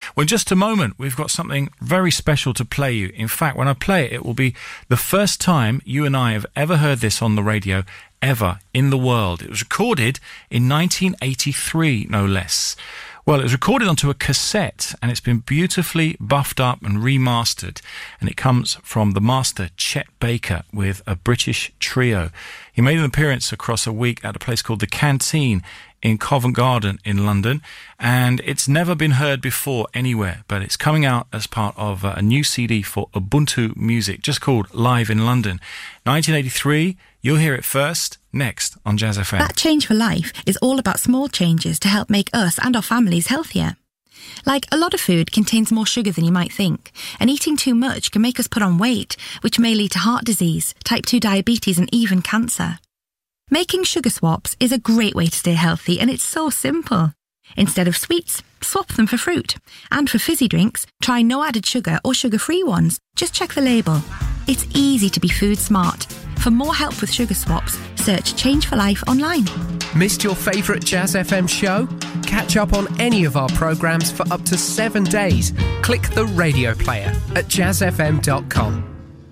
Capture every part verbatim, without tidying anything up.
Well, in just a moment, we've got something very special to play you. In fact, when I play it, it will be the first time you and I have ever heard this on the radio, ever, in the world. It was recorded in nineteen eighty-three, no less. Well, it was recorded onto a cassette, and it's been beautifully buffed up and remastered, and it comes from the master Chet Baker with a British trio. He made an appearance across a week at a place called the Canteen in Covent Garden in London, and it's never been heard before anywhere, but it's coming out as part of a new C D for Ubuntu Music, just called Live in London. nineteen eighty-three, you'll hear it first, next on Jazz F M. That Change for Life is all about small changes to help make us and our families healthier. Like, a lot of food contains more sugar than you might think, and eating too much can make us put on weight, which may lead to heart disease, type two diabetes and even cancer. Making sugar swaps is a great way to stay healthy, and it's so simple. Instead of sweets, swap them for fruit. And for fizzy drinks, try no added sugar or sugar-free ones. Just check the label. It's easy to be food smart. For more help with sugar swaps, search Change for Life online. Missed your favourite Jazz F M show? Catch up on any of our programmes for up to seven days. Click the radio player at jazz f m dot com.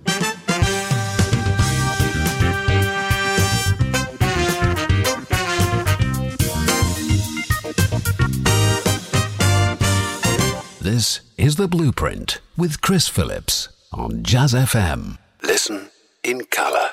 This is The Blueprint with Chris Phillips on Jazz F M. Listen in colour.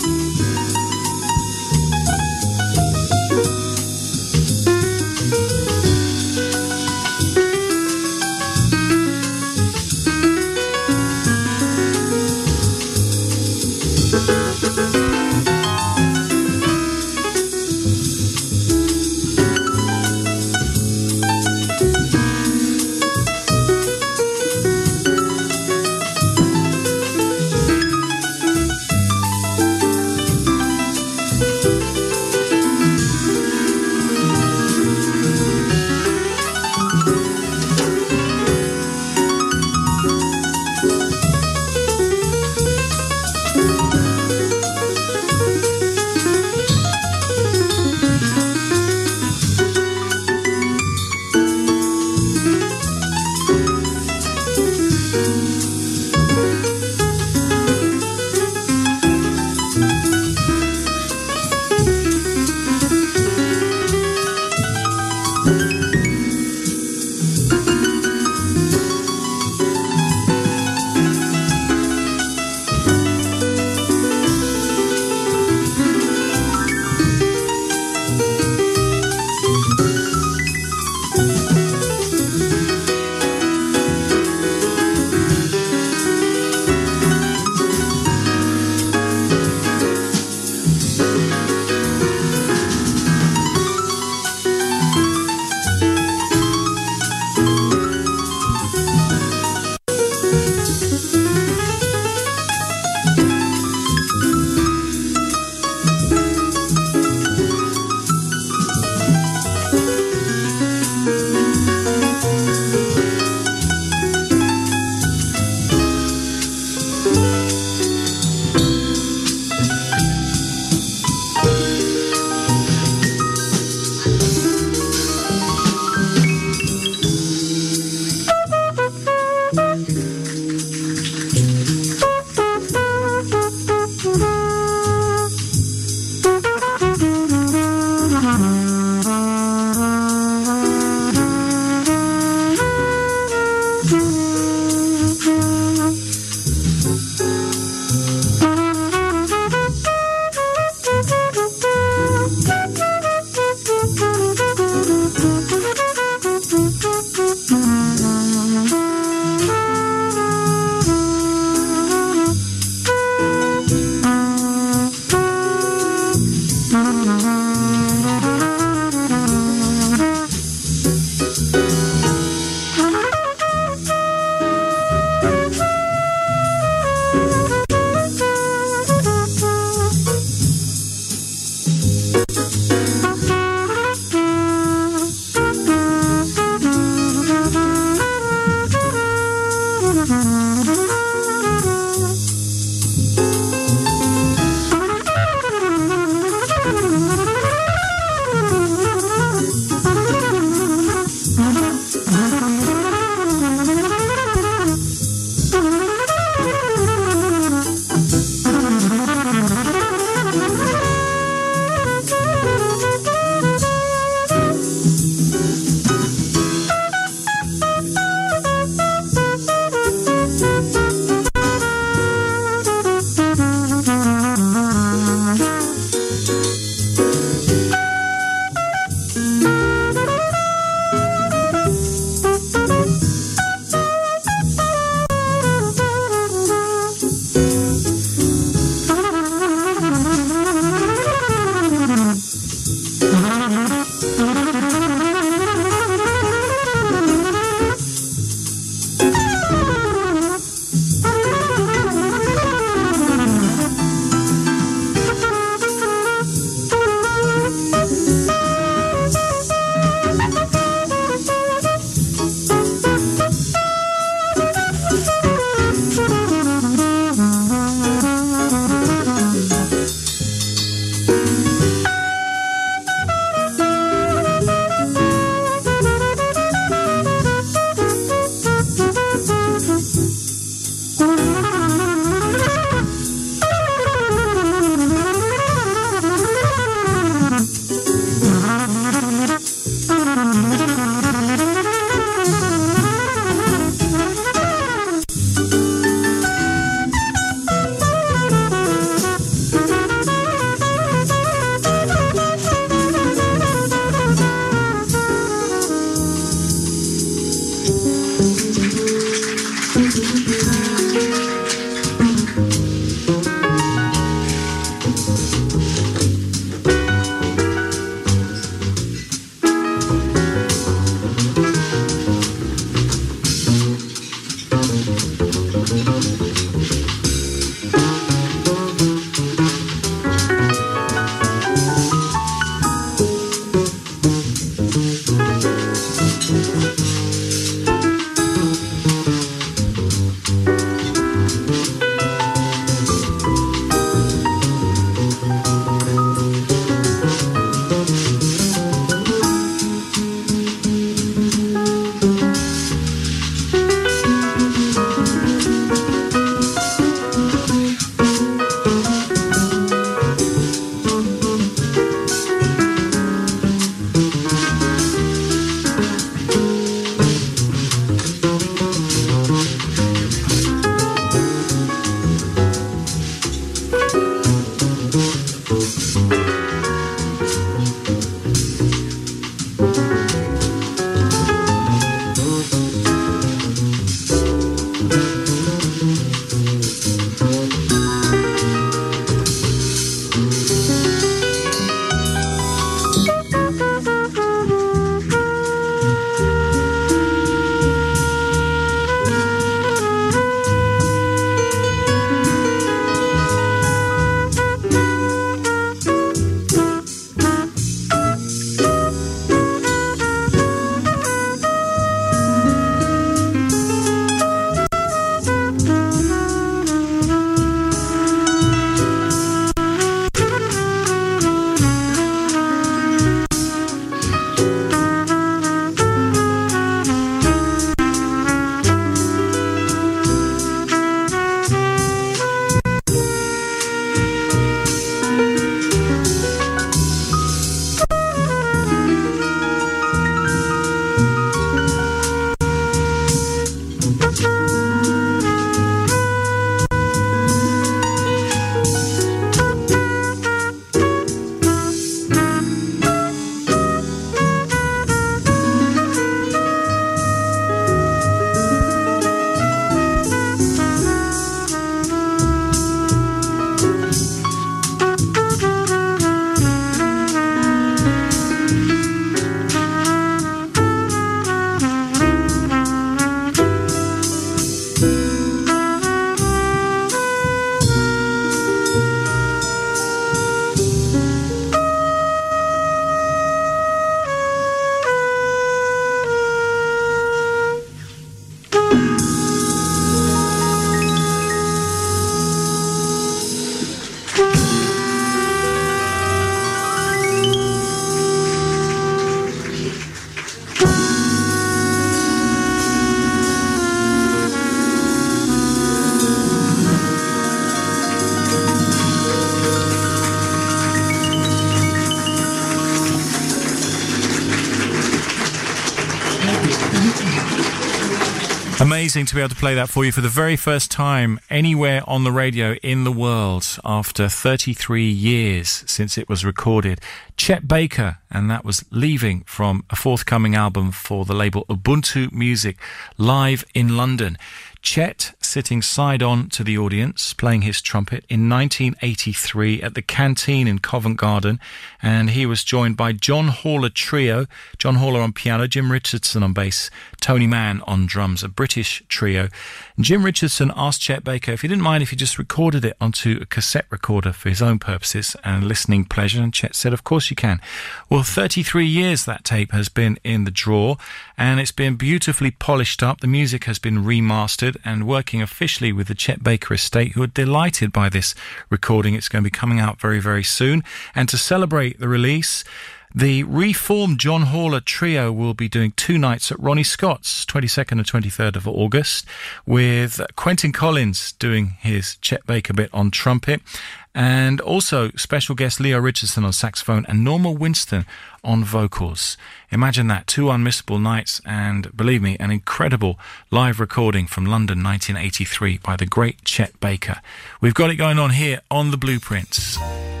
Amazing to be able to play that for you for the very first time anywhere on the radio in the world after thirty-three years since it was recorded. Chet Baker, and that was Leaving from a forthcoming album for the label Ubuntu Music, live in London. Chet sitting side on to the audience, playing his trumpet in nineteen eighty-three at the Canteen in Covent Garden, and he was joined by John Haller Trio, John Haller on piano, Jim Richardson on bass, Tony Mann on drums, a British trio. And Jim Richardson asked Chet Baker if he didn't mind if he just recorded it onto a cassette recorder for his own purposes and listening pleasure, and Chet said, of course you can. Well, thirty-three years that tape has been in the drawer, and it's been beautifully polished up. The music has been remastered and working officially with the Chet Baker estate, who are delighted by this recording. It's going to be coming out very, very soon. And to celebrate the release, the reformed John Haller Trio will be doing two nights at Ronnie Scott's, twenty-second and twenty-third of August, with Quentin Collins doing his Chet Baker bit on trumpet, and also special guest Leo Richardson on saxophone and Norma Winston on vocals. Imagine that, two unmissable nights, and believe me, an incredible live recording from London nineteen eighty-three by the great Chet Baker. We've got it going on here on The Blueprints.